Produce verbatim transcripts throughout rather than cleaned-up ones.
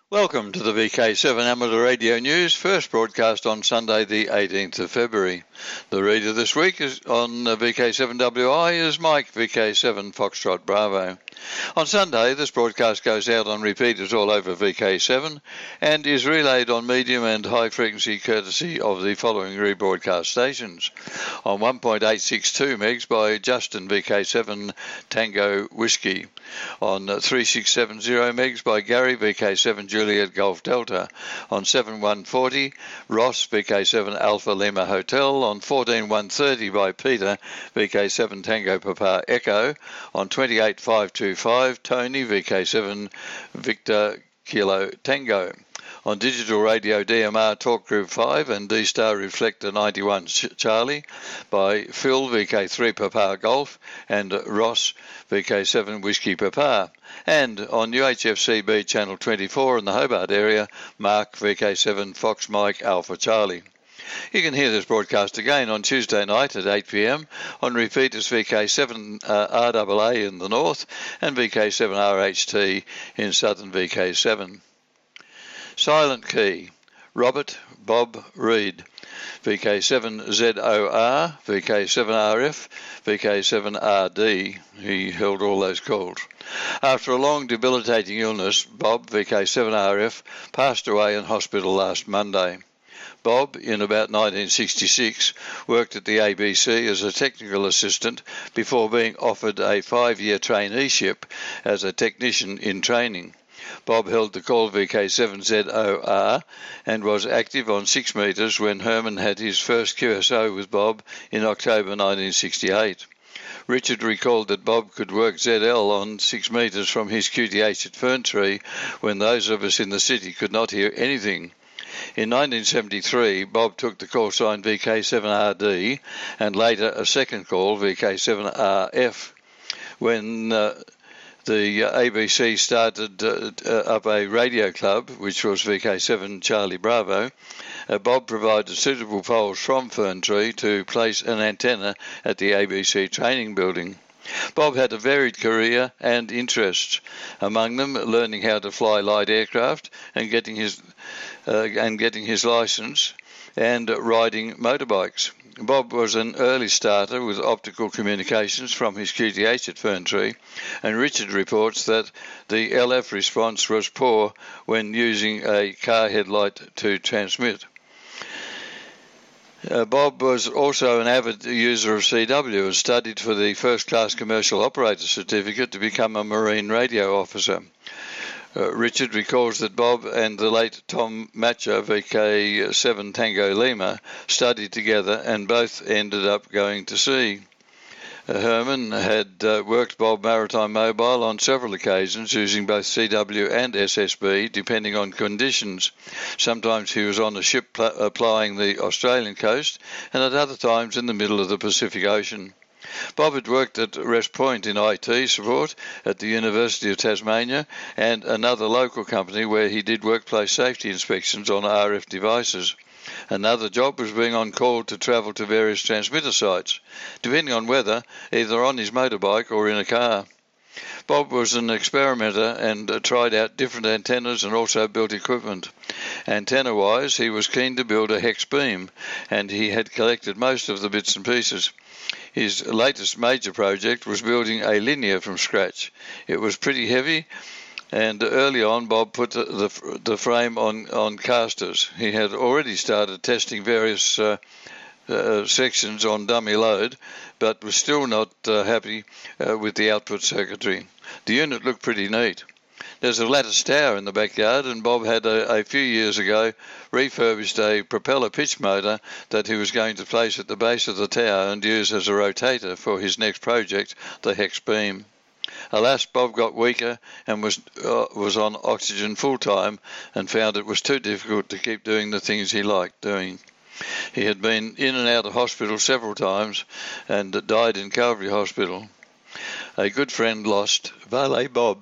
Welcome to the V K seven Amateur Radio News, first broadcast on Sunday the eighteenth of February. The reader this week is on V K seven W I is Mike, V K seven Foxtrot Bravo. On Sunday, this broadcast goes out on repeaters all over V K seven and is relayed on medium and high frequency courtesy of the following rebroadcast stations. On one point eight six two megs by Justin, V K seven Tango Whiskey. On three six seven zero megs by Gary, V K seven Juliet Golf Delta. On seven one forty, Ross, V K seven Alpha Lima Hotel. On fourteen one thirty by Peter, V K seven Tango Papa Echo. On twenty-eight five twenty-five, Tony, V K seven Victor Kilo Tango. On digital radio D M R Talk Group five and D-Star Reflector ninety-one Charlie by Phil, V K three Papa Golf, and Ross, V K seven Whiskey Papa. And on U H F C B Channel twenty-four in the Hobart area, Mark, V K seven Fox Mike Alpha Charlie. You can hear this broadcast again on Tuesday night at eight p m on repeaters V K seven uh, R A A in the north and V K seven R H T in southern V K seven. Silent Key, Robert Bob Reed, V K seven Z O R, V K seven R F, V K seven R D. He held all those calls. After a long debilitating illness, Bob, V K seven R F, passed away in hospital last Monday. Bob, in about nineteen sixty-six, worked at the A B C as a technical assistant before being offered a five-year traineeship as a technician in training. Bob held the call V K seven Z O R and was active on six metres when Herman had his first Q S O with Bob in October nineteen sixty-eight. Richard recalled that Bob could work Z L on six metres from his Q T H at Ferntree when those of us in the city could not hear anything. In nineteen seventy-three, Bob took the call sign V K seven R D and later a second call V K seven R F when uh, the A B C started uh, up a radio club, which was V K seven Charlie Bravo. Uh, Bob provided suitable poles from Ferntree to place an antenna at the A B C training building. Bob had a varied career and interests, among them learning how to fly light aircraft and getting his uh, and getting his license and riding motorbikes. Bob was an early starter with optical communications from his Q T H at Ferntree, and Richard reports that the L F response was poor when using a car headlight to transmit. Uh, Bob was also an avid user of C W and studied for the first-class commercial operator certificate to become a marine radio officer. Uh, Richard recalls that Bob and the late Tom Matcher, V K seven Tango Lima, studied together and both ended up going to sea. Uh, Herman had uh, worked Bob Maritime Mobile on several occasions using both C W and S S B depending on conditions. Sometimes he was on a ship pl- applying the Australian coast and at other times in the middle of the Pacific Ocean. Bob had worked at West Point in I T support at the University of Tasmania and another local company where he did workplace safety inspections on R F devices. Another job was being on call to travel to various transmitter sites, depending on weather, either on his motorbike or in a car. Bob was an experimenter and uh, tried out different antennas and also built equipment. Antenna-wise, he was keen to build a hex beam, and he had collected most of the bits and pieces. His latest major project was building a linear from scratch. It was pretty heavy, and early on Bob put the, the, the frame on, on casters. He had already started testing various uh, uh, sections on dummy load, but was still not uh, happy uh, with the output circuitry. The unit looked pretty neat. There's a lattice tower in the backyard, and Bob had a, a few years ago refurbished a propeller pitch motor that he was going to place at the base of the tower and use as a rotator for his next project, the hex beam. Alas, Bob got weaker and was uh, was on oxygen full-time and found it was too difficult to keep doing the things he liked doing. He had been in and out of hospital several times and died in Calvary Hospital. A good friend lost Valet Bob.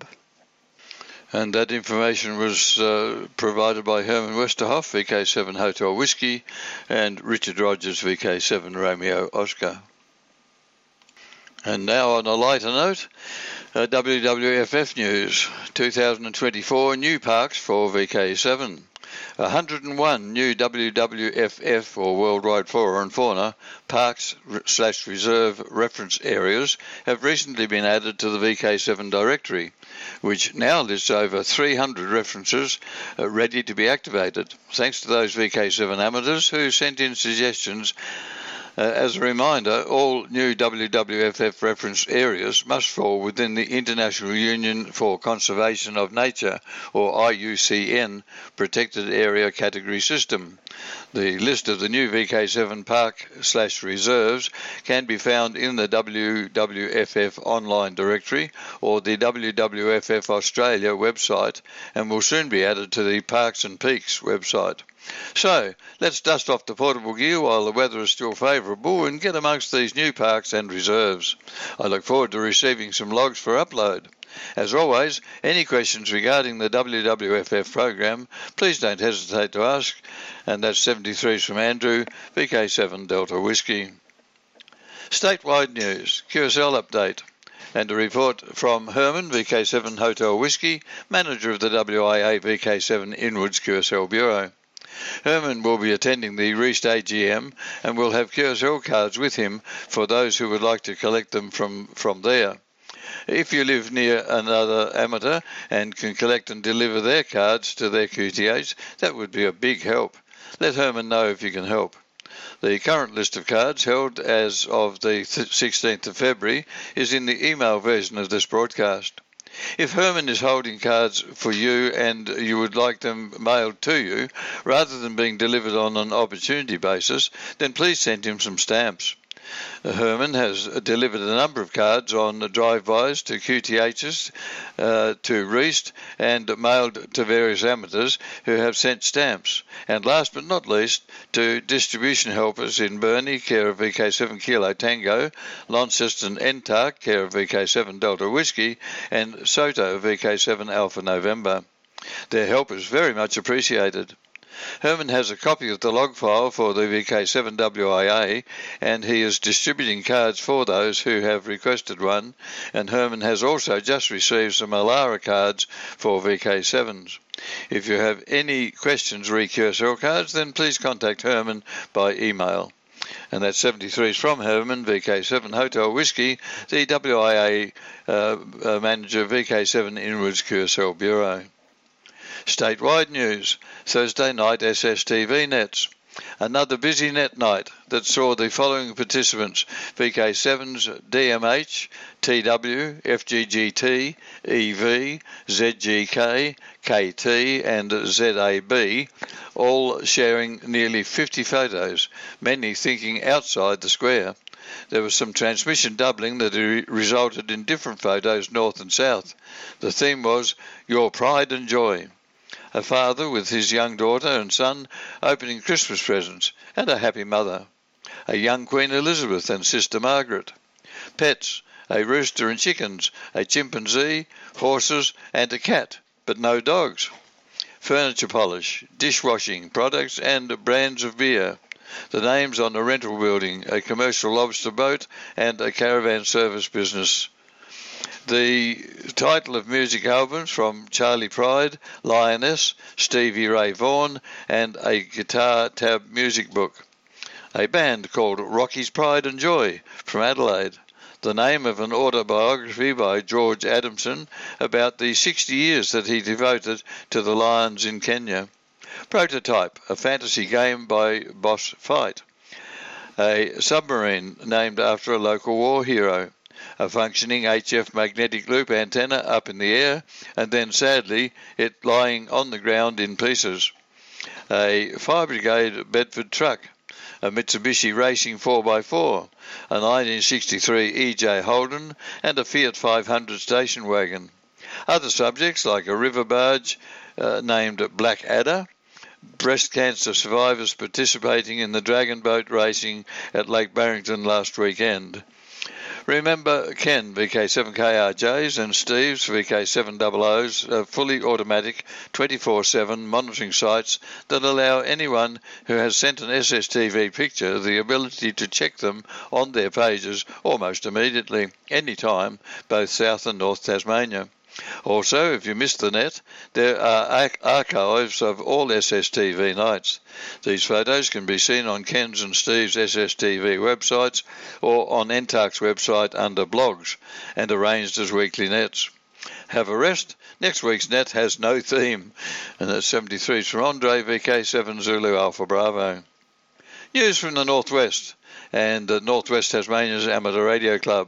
And that information was uh, provided by Herman Westerhoff, V K seven Hotel Whiskey, and Richard Rogers, V K seven Romeo Oscar. And now on a lighter note, Uh, W W F F News, two thousand twenty-four new parks for V K seven. one hundred and one new W W F F, or Worldwide Flora and Fauna, parks slash reserve reference areas have recently been added to the V K seven directory, which now lists over three hundred references uh, ready to be activated, thanks to those V K seven amateurs who sent in suggestions. Uh, as a reminder, all new W W F F reference areas must fall within the International Union for Conservation of Nature, or I U C N, protected area category system. The list of the new V K seven park slash reserves can be found in the W W F F online directory or the W W F F Australia website, and will soon be added to the Parks and Peaks website. So, let's dust off the portable gear while the weather is still favourable and get amongst these new parks and reserves. I look forward to receiving some logs for upload. As always, any questions regarding the W W F F program, please don't hesitate to ask, and that's seventy-threes from Andrew, V K seven Delta Whiskey. Statewide news, Q S L update, and a report from Herman, V K seven Hotel Whiskey, manager of the W I A V K seven Inwards Q S L Bureau. Herman will be attending the Reist A G M and will have Q S L cards with him for those who would like to collect them from, from there. If you live near another amateur and can collect and deliver their cards to their Q T H, that would be a big help. Let Herman know if you can help. The current list of cards held as of the sixteenth of February is in the email version of this broadcast. If Herman is holding cards for you and you would like them mailed to you, rather than being delivered on an opportunity basis, then please send him some stamps. Herman has delivered a number of cards on drive-bys to Q T Hs, uh, to Reist, and mailed to various amateurs who have sent stamps. And last but not least, to distribution helpers in Burnie, care of V K seven Kilo Tango, Launceston Entark, care of V K seven Delta Whiskey, and Soto, V K seven Alpha November. Their help is very much appreciated. Herman has a copy of the log file for the V K seven W I A, and he is distributing cards for those who have requested one, and Herman has also just received some Alara cards for V K sevens. If you have any questions re Q S L cards, then please contact Herman by email. And that's seventy-threes from Herman, V K seven Hotel Whiskey, the W I A uh, uh, manager, V K seven Inwards Q S L Bureau. Statewide news, Thursday night S S T V nets. Another busy net night that saw the following participants: V K sevens D M H, T W, F G G T, E V, Z G K, K T and Z A B, all sharing nearly fifty photos, many thinking outside the square. There was some transmission doubling that resulted in different photos north and south. The theme was Your Pride and Joy. A father with his young daughter and son opening Christmas presents, and a happy mother. A young Queen Elizabeth and Sister Margaret. Pets, a rooster and chickens, a chimpanzee, horses and a cat, but no dogs. Furniture polish, dishwashing products and brands of beer. The names on a rental building, a commercial lobster boat and a caravan service business. The title of music albums from Charlie Pride, Lioness, Stevie Ray Vaughan, and a guitar tab music book. A band called Rocky's Pride and Joy from Adelaide. The name of an autobiography by George Adamson about the sixty years that he devoted to the lions in Kenya. Prototype, a fantasy game by Boss Fight. A submarine named after a local war hero. A functioning H F magnetic loop antenna up in the air, and then sadly it lying on the ground in pieces. A Fire Brigade Bedford truck, a Mitsubishi Racing four by four, a nineteen sixty-three E J Holden, and a Fiat five hundred station wagon. Other subjects like a river barge uh, named Black Adder, breast cancer survivors participating in the dragon boat racing at Lake Barrington last weekend. Remember, Ken V K seven K R Js and Steve's V K seven double O's are fully automatic twenty-four seven monitoring sites that allow anyone who has sent an S S T V picture the ability to check them on their pages almost immediately, anytime, both South and North Tasmania. Also, if you missed the net, there are archives of all S S T V nights. These photos can be seen on Ken's and Steve's S S T V websites or on N T A C's website under blogs and arranged as weekly nets. Have a rest. Next week's net has no theme. And that's seventy-three from Andre, V K seven Zulu Alpha Bravo. News from the Northwest and uh, Northwest Tasmania's Amateur Radio Club.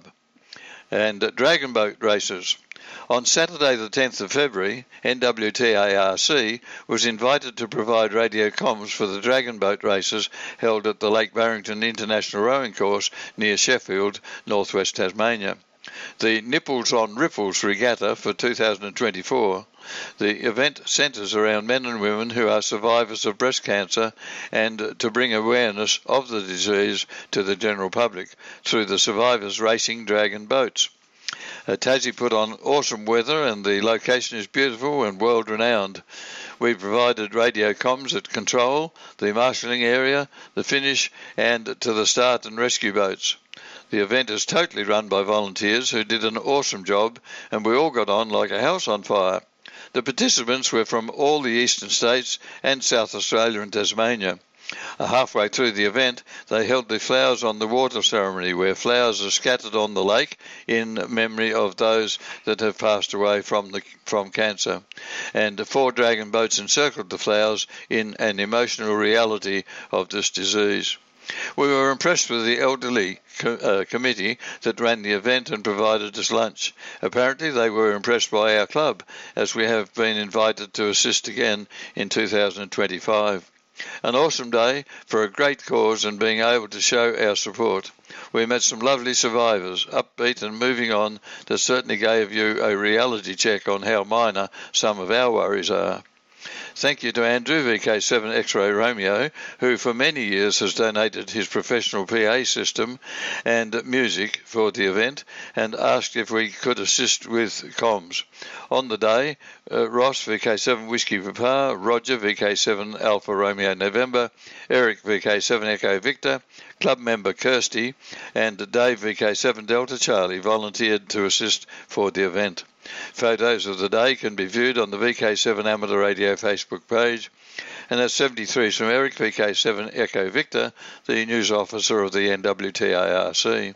And uh, Dragon Boat races. On Saturday the tenth of February, N W T A R C was invited to provide radio comms for the Dragon Boat races held at the Lake Barrington International Rowing Course near Sheffield, northwest Tasmania. The Nipples on Ripples Regatta for two thousand twenty-four. The event centres around men and women who are survivors of breast cancer and to bring awareness of the disease to the general public through the survivors racing dragon boats. Uh, Tassie put on awesome weather and the location is beautiful and world-renowned. We provided radio comms at control, the marshalling area, the finish and to the start and rescue boats. The event is totally run by volunteers who did an awesome job and we all got on like a house on fire. The participants were from all the eastern states and South Australia and Tasmania. Uh, halfway through the event, they held the Flowers on the Water ceremony, where flowers are scattered on the lake in memory of those that have passed away from the from cancer. And four dragon boats encircled the flowers in an emotional reality of this disease. We were impressed with the elderly co- uh, committee that ran the event and provided us lunch. Apparently they were impressed by our club, as we have been invited to assist again in two thousand twenty-five. An awesome day for a great cause and being able to show our support. We met some lovely survivors, upbeat and moving on, that certainly gave you a reality check on how minor some of our worries are. Thank you to Andrew, V K seven X-Ray Romeo, who for many years has donated his professional P A system and music for the event and asked if we could assist with comms. On the day, uh, Ross, V K seven Whiskey Papa, Roger, V K seven Alpha Romeo November, Eric, V K seven Echo Victor, club member Kirsty, and Dave, V K seven Delta Charlie volunteered to assist for the event. Photos of the day can be viewed on the V K seven Amateur Radio Facebook page, and that's seventy-three from Eric, V K seven Echo Victor, the news officer of the N W T A R C.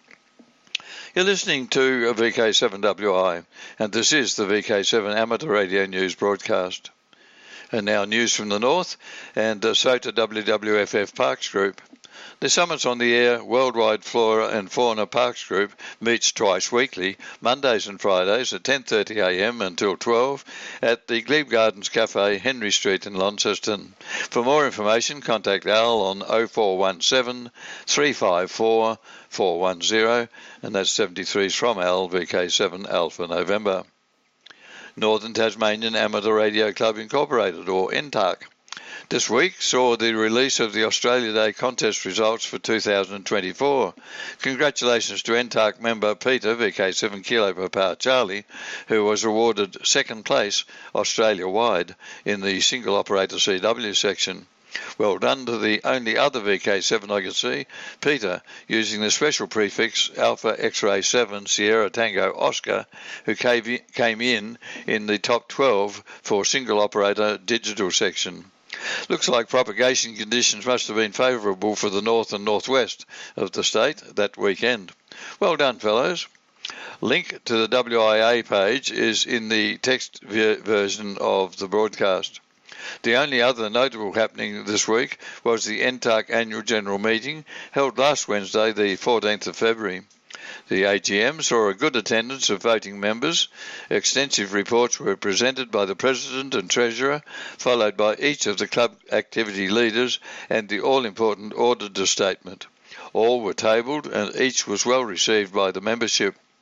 You're listening to V K seven W I, and this is the V K seven Amateur Radio News broadcast. And now news from the north, and uh, S O T A W W F F Parks Group. The Summits on the Air Worldwide Flora and Fauna Parks Group meets twice weekly, Mondays and Fridays at ten thirty a m until twelve at the Glebe Gardens Cafe, Henry Street in Launceston. For more information, contact Al on oh four one seven, three five four, four one zero, and that's seventy-three from Al, V K seven Alpha November. Northern Tasmanian Amateur Radio Club Incorporated, or N T A C. This week saw the release of the Australia Day contest results for two thousand twenty-four. Congratulations to N T A C member Peter, V K seven Kilo Papa Charlie, who was awarded second place Australia-wide in the single operator C W section. Well done to the only other V K seven I could see, Peter, using the special prefix Alpha X-Ray seven Sierra Tango Oscar, who came in in the top twelve for single operator digital section. Looks like propagation conditions must have been favourable for the north and northwest of the state that weekend. Well done, fellows. Link to the W I A page is in the text version of the broadcast. The only other notable happening this week was the N T A C annual general meeting held last Wednesday, the fourteenth of February. The A G M saw a good attendance of voting members. Extensive reports were presented by the President and Treasurer, followed by each of the club activity leaders and the all-important auditor statement. All were tabled and each was well received by the membership.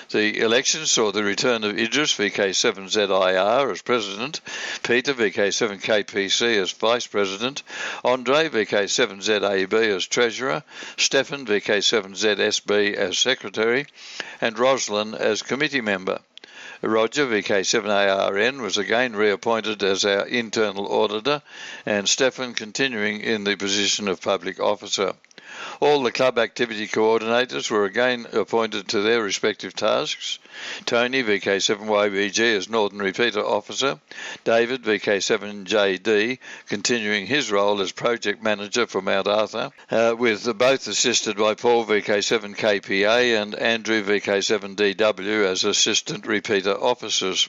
The election saw the return of Idris V K seven Z I R as President, Peter V K seven K P C as Vice President, Andre V K seven Z A B as Treasurer, Stefan V K seven Z S B as Secretary, and Roslyn as Committee Member. Roger V K seven A R N was again reappointed as our internal auditor, and Stefan continuing in the position of Public Officer. All the club activity coordinators were again appointed to their respective tasks. Tony V K seven Y B G as Northern Repeater Officer, David V K seven J D continuing his role as Project Manager for Mount Arthur, uh, with both assisted by Paul V K seven K P A and Andrew V K seven D W as Assistant Repeater Officers.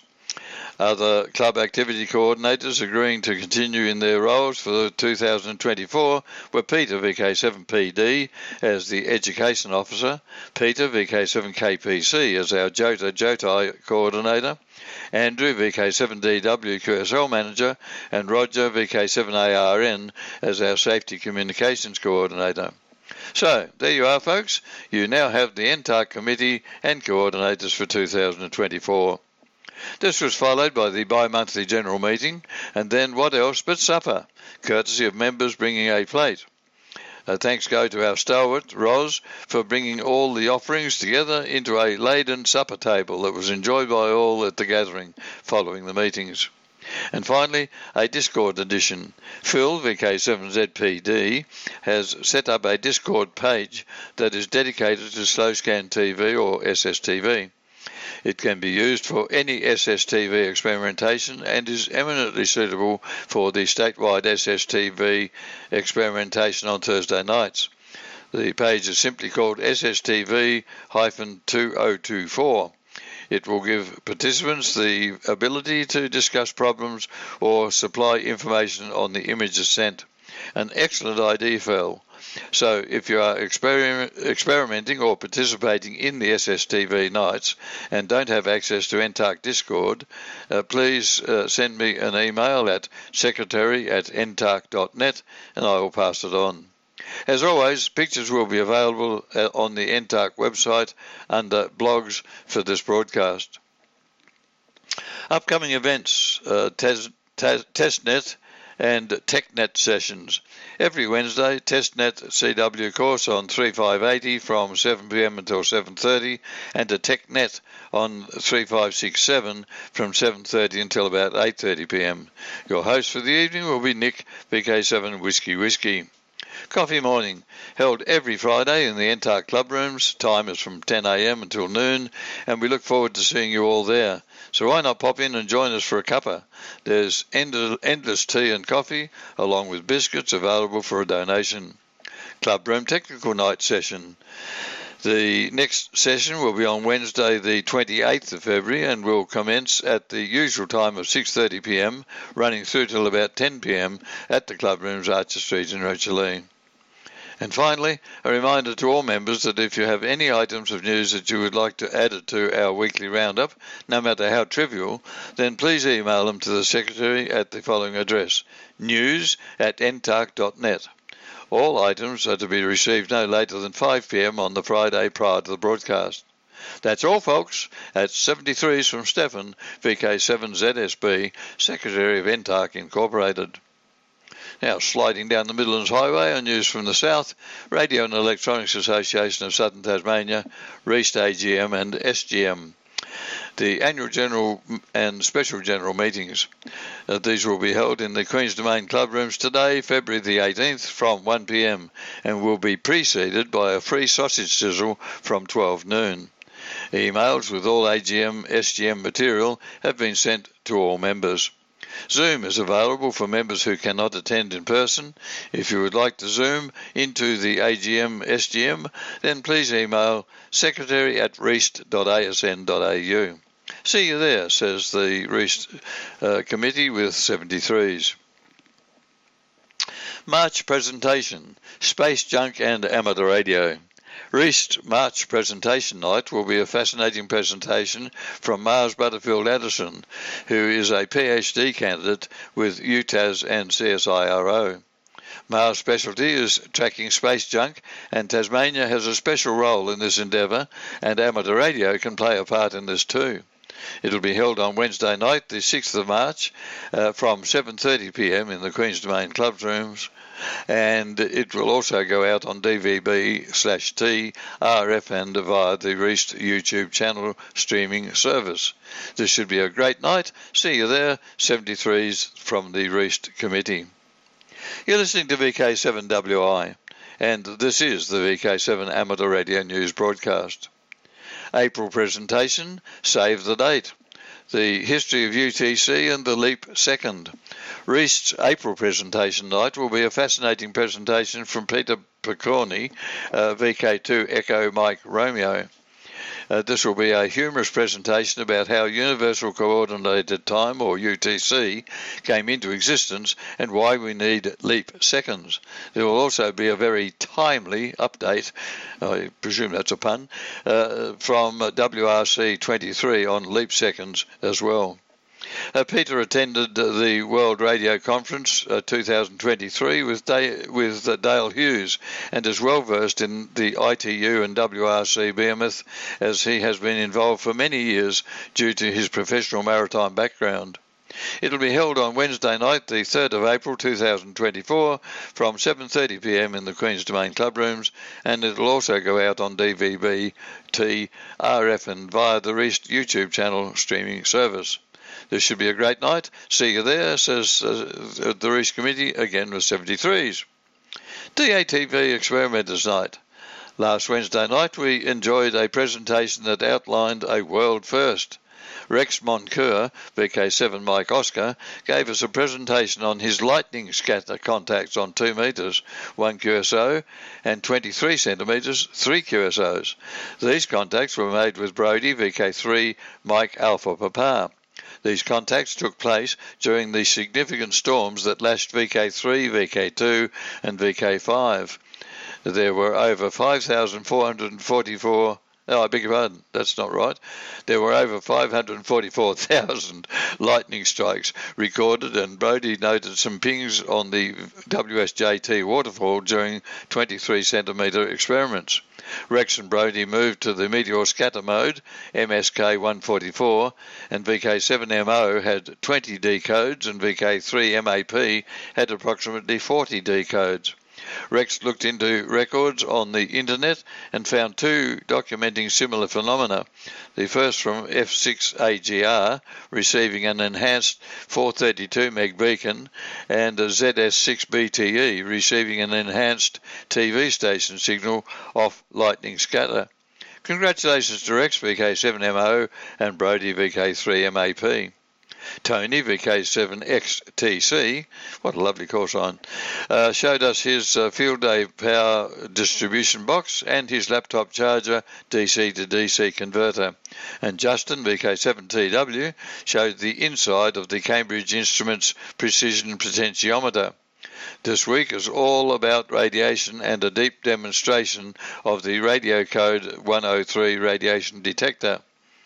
Other club activity coordinators agreeing to continue in their roles for two thousand twenty-four were Peter V K seven P D as the Education Officer, Peter V K seven K P C as our Jota Jotai Coordinator, Andrew V K seven D W Q S L Manager, and Roger V K seven A R N as our Safety Communications Coordinator. So, there you are, folks. You now have the N T A R C Committee and Coordinators for two thousand twenty-four. This was followed by the bi-monthly general meeting, and then what else but supper, courtesy of members bringing a plate. Uh, thanks go to our stalwart, Ros, for bringing all the offerings together into a laden supper table that was enjoyed by all at the gathering following the meetings. And finally, a Discord edition. Phil, V K seven Z P D, has set up a Discord page that is dedicated to SlowScan T V or S S T V. It can be used for any S S T V experimentation and is eminently suitable for the statewide S S T V experimentation on Thursday nights. The page is simply called S S T V two thousand twenty-four. It will give participants the ability to discuss problems or supply information on the images sent. An excellent idea, Phil. So if you are experiment, experimenting or participating in the S S T V nights and don't have access to N T A R C Discord, uh, please uh, send me an email at secretary at n t a r c dot net and I will pass it on. As always, pictures will be available uh, on the N T A R C website under blogs for this broadcast. Upcoming events, uh, tes, tes, TestNet and TechNet sessions. Every Wednesday, TestNet C W course on thirty-five eighty from seven p m until seven thirty, and a TechNet on thirty-five sixty-seven from seven thirty until about eight thirty p m. Your host for the evening will be Nick, V K seven Whiskey Whiskey. Coffee Morning, held every Friday in the N T A R C club rooms. Time is from ten a m until noon, and we look forward to seeing you all there. So why not pop in and join us for a cuppa? There's endless tea and coffee, along with biscuits available for a donation. Club Room Technical Night Session. The next session will be on Wednesday the twenty-eighth of February and will commence at the usual time of six thirty p m, running through till about ten p m at the club rooms Archer Street in Rochalee. And finally, a reminder to all members that if you have any items of news that you would like to add to our weekly roundup, no matter how trivial, then please email them to the Secretary at the following address, news at n t a r c dot net. All items are to be received no later than five p m on the Friday prior to the broadcast. That's all, folks. At seventy-threes from Stefan, V K seven Z S B, Secretary of N T A R C Incorporated. Now, sliding down the Midlands Highway on news from the south, Radio and Electronics Association of Southern Tasmania, REAST A G M and S G M. The annual general and special general meetings. Uh, these will be held in the Queen's Domain Club Rooms today, February the eighteenth, from one p m, and will be preceded by a free sausage sizzle from twelve noon. Emails with all A G M, S G M material have been sent to all members. Zoom is available for members who cannot attend in person. If you would like to Zoom into the A G M S G M, then please email secretary at reast dot a s n dot a u. See you there, says the REAST uh, committee with seventy-threes. March presentation, Space Junk and Amateur Radio. REAST March presentation night will be a fascinating presentation from Mars Butterfield Addison, who is a PhD candidate with U T A S and C S I R O. Mars Specialty is tracking space junk, and Tasmania has a special role in this endeavour, and amateur radio can play a part in this too. It'll be held on Wednesday night, the sixth of March, uh, from seven thirty p m in the Queen's Domain Clubs rooms, and it will also go out on D V B slash T, R F and via the Reist YouTube channel streaming service. This should be a great night. See you there, seventy-threes from the Reist Committee. You're listening to V K seven W I, and this is the V K seven Amateur Radio News broadcast. April presentation, Save the Date. The history of U T C and the leap second. Reist's April presentation night will be a fascinating presentation from Peter Picorni, uh, V K two Echo Mike Romeo. Uh, this will be a humorous presentation about how Universal Coordinated Time, or U T C, came into existence and why we need leap seconds. There will also be a very timely update, I presume that's a pun, uh, from W R C twenty-three on leap seconds as well. Uh, Peter attended the World Radio Conference uh, two thousand twenty-three with, Day, with uh, Dale Hughes and is well versed in the I T U and W R C behemoth, as he has been involved for many years due to his professional maritime background. It will be held on Wednesday night, the third of April two thousand twenty-four, from seven thirty p m in the Queen's Domain Club rooms, and it will also go out on D V B, T, R F and via the Reist YouTube channel streaming service. This should be a great night. See you there, says uh, the Reist Committee, again with seventy-threes. D A T V Experimenters Night. Last Wednesday night we enjoyed a presentation that outlined a world first. Rex Moncur, V K seven Mike Oscar, gave us a presentation on his lightning scatter contacts on two metres, one Q S O, and twenty-three centimetres, three Q S Os. These contacts were made with Brodie, V K three Mike Alpha Papa. These contacts took place during the significant storms that lashed V K three, V K two and V K five. There were over five thousand four hundred forty-four Oh, I beg your pardon, that's not right. There were over five hundred forty-four thousand lightning strikes recorded, and Brodie noted some pings on the W S J T waterfall during twenty-three centimetre experiments. Rex and Brodie moved to the meteor scatter mode, M S K one forty-four, and V K seven M O had twenty D codes, and V K three M A P had approximately forty D codes. Rex looked into records on the internet and found two documenting similar phenomena. The first from F six A G R, receiving an enhanced four thirty-two meg beacon, and a Z S six B T E, receiving an enhanced T V station signal off lightning scatter. Congratulations to Rex, V K seven M O, and Brodie, V K three M A P. Tony, V K seven X T C, what a lovely call sign, uh, showed us his uh, field day power distribution box and his laptop charger D C to D C converter. And Justin, V K seven T W, showed the inside of the Cambridge Instruments precision potentiometer. This week is all about radiation and a deep demonstration of the radio code one oh three radiation detector.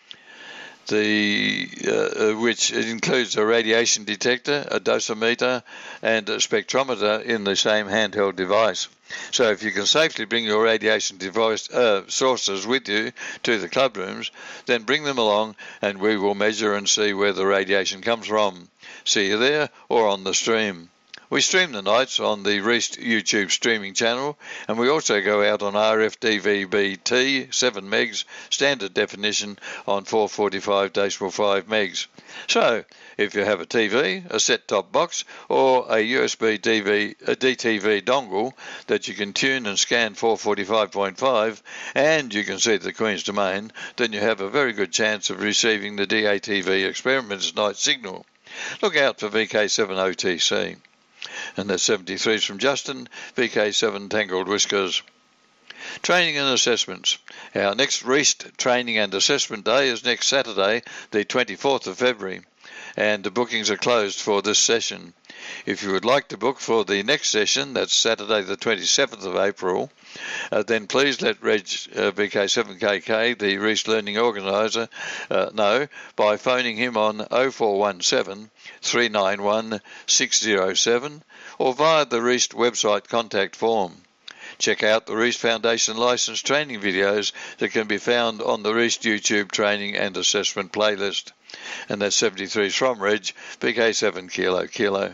The uh, which includes a radiation detector, a dosimeter, and a spectrometer in the same handheld device. So if you can safely bring your radiation device uh, sources with you to the club rooms, then bring them along and we will measure and see where the radiation comes from. See you there or on the stream. We stream the nights on the Reist YouTube streaming channel, and we also go out on R F D V B T seven megs standard definition on four forty-five point five megs. So, if you have a T V, a set-top box, or a U S B D V, a D T V dongle that you can tune and scan four forty-five point five, and you can see the Queen's Domain, then you have a very good chance of receiving the D A T V Experimenters Night signal. Look out for V K seven O T C. And that's seventy-threes from Justin, V K seven Tangled Whiskers. Training and assessments. Our next Reist Training and Assessment Day is next Saturday, the twenty-fourth of February, and the bookings are closed for this session. If you would like to book for the next session, that's Saturday the twenty-seventh of April, uh, then please let Reg uh, V K seven K K, the Reist Learning Organiser, uh, know by phoning him on oh four one seven, three nine one, six oh seven or via the Reist website contact form. Check out the Reist Foundation licensed training videos that can be found on the Reist YouTube training and assessment playlist. And that's seventy-three from Reg, V K seven Kilo Kilo.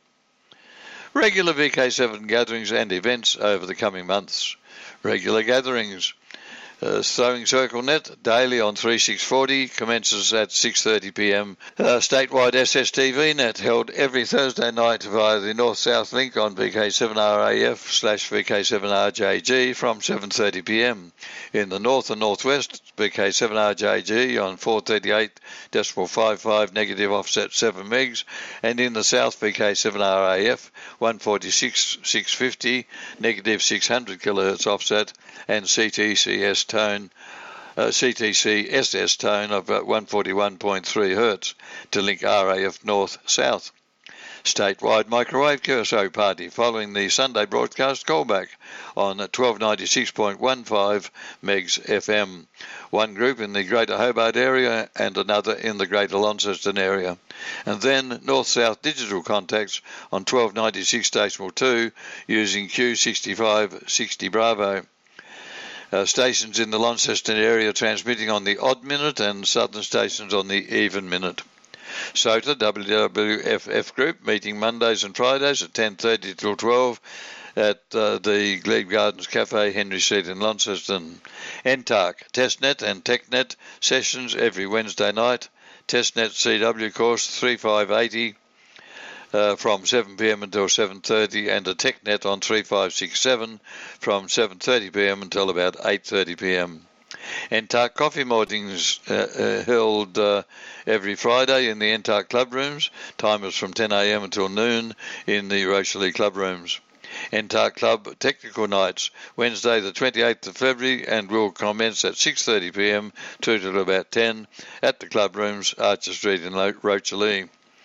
Regular V K seven gatherings and events over the coming months. Regular gatherings. Uh, Throwing Circle Net daily on three six forty commences at six thirty p m. Uh, statewide S S T V Net held every Thursday night via the North-South link on V K seven R A F slash V K seven R J G from seven thirty p m. In the North and Northwest, V K seven R J G on four thirty-eight point five five negative offset seven megs, and in the South, V K seven R A F one forty-six point six fifty negative six hundred kilohertz offset, and C T C S tone, uh, C T C S S tone of uh, one forty-one point three hertz to link R A F north-south. Statewide microwave Q S O party following the Sunday broadcast callback on twelve ninety-six point one five megs F M. One group in the Greater Hobart area and another in the Greater Launceston area. And then north-south digital contacts on twelve ninety-six decimal two using Q sixty-five sixty Bravo. Uh, stations in the Launceston area transmitting on the odd minute and southern stations on the even minute. S O T A W W F F group meeting Mondays and Fridays at ten thirty till twelve at uh, the Glebe Gardens Cafe, Henry Street in Launceston. N T A R C, TestNet and TechNet sessions every Wednesday night. TestNet C W course thirty-five eighty uh, from seven p m until seven thirty, and a TechNet on thirty-five sixty-seven from seven thirty p m until about eight thirty p m. N T A R C coffee mornings uh, uh, held uh, every Friday in the N T A R C club rooms. Time is from ten a m until noon in the Rochalie club rooms. N T A R C Club Technical Nights, Wednesday the twenty-eighth of February, and will commence at six thirty p m through to about ten at the club rooms, Archer Street in Rochalie.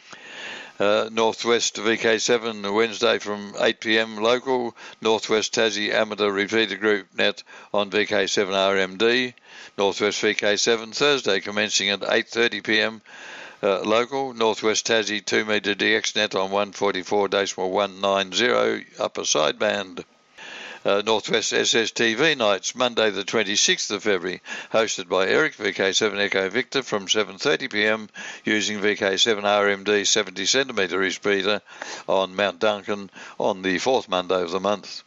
Uh, Northwest V K seven Wednesday from eight p m local, Northwest Tassie Amateur Repeater Group Net on V K seven R M D, Northwest V K seven Thursday commencing at eight thirty p m uh, local, Northwest Tassie two metre D X Net on one forty-four point one nine zero upper sideband. Uh, Northwest S S T V nights, Monday the twenty-sixth of February, hosted by Eric, V K seven Echo Victor from seven thirty p m using V K seven R M D seventy centimetre repeater on Mount Duncan on the fourth Monday of the month.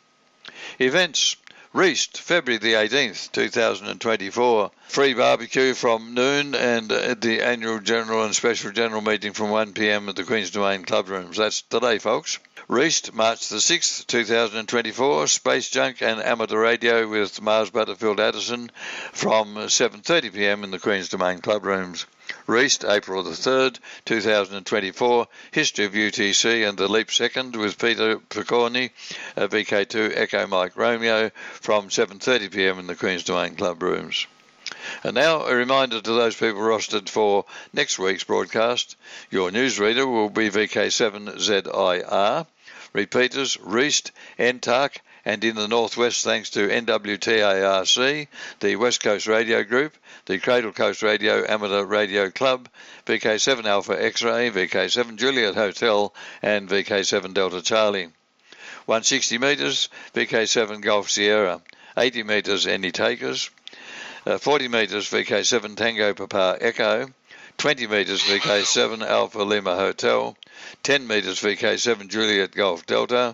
Events. Reist, February the eighteenth, two thousand twenty-four. Free barbecue from noon and at the annual general and special general meeting from one p m at the Queen's Domain club rooms. That's today, folks. Reist, March the sixth, two thousand twenty-four, Space Junk and Amateur Radio with Mars Butterfield Addison from seven thirty p m in the Queen's Domain club rooms. Reist, April the third, two thousand twenty-four, History of U T C and the Leap Second with Peter Picorni, V K two Echo Mike Romeo from seven thirty p m in the Queen's Domain club rooms. And now a reminder to those people rostered for next week's broadcast. Your newsreader will be V K seven Z I R. Repeaters, Reist, N T A R C, and in the Northwest thanks to N W T A R C, the West Coast Radio Group, the Cradle Coast Radio Amateur Radio Club, V K seven Alpha X-Ray, V K seven Juliet Hotel, and V K seven Delta Charlie. one hundred sixty metres, V K seven Golf Sierra. eighty metres, Any Takers. Uh, forty metres, V K seven Tango Papa Echo. twenty metres, V K seven Alpha Lima Hotel. ten metres, V K seven Juliet Golf Delta.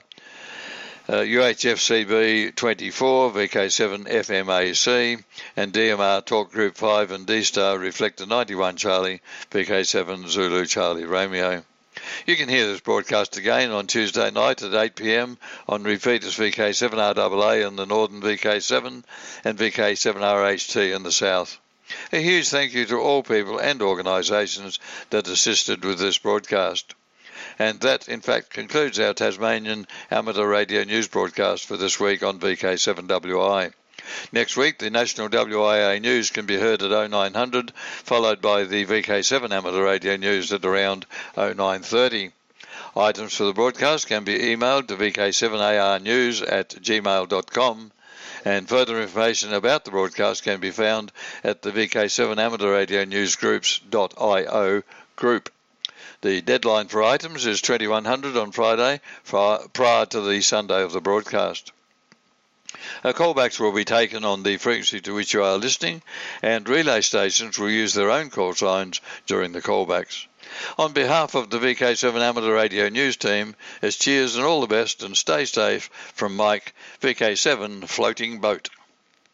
Uh, U H F C B twenty-four, V K seven F M A C, and D M R Talk Group five and D-Star Reflector ninety-one Charlie, V K seven Zulu Charlie Romeo. You can hear this broadcast again on Tuesday night at eight p m on repeaters V K seven R A A in the Northern V K seven and V K seven R H T in the South. A huge thank you to all people and organisations that assisted with this broadcast. And that, in fact, concludes our Tasmanian Amateur Radio News broadcast for this week on V K seven W I. Next week, the National W I A News can be heard at oh nine hundred, followed by the V K seven Amateur Radio News at around oh nine thirty. Items for the broadcast can be emailed to v k seven a r news at gmail dot com, and further information about the broadcast can be found at the V K seven Amateur Radio News Groups dot i o group. The deadline for items is twenty-one hundred on Friday, prior to the Sunday of the broadcast. Our callbacks will be taken on the frequency to which you are listening, and relay stations will use their own call signs during the callbacks. On behalf of the V K seven Amateur Radio News team, it's cheers and all the best, and stay safe from Mike, V K seven Floating Boat.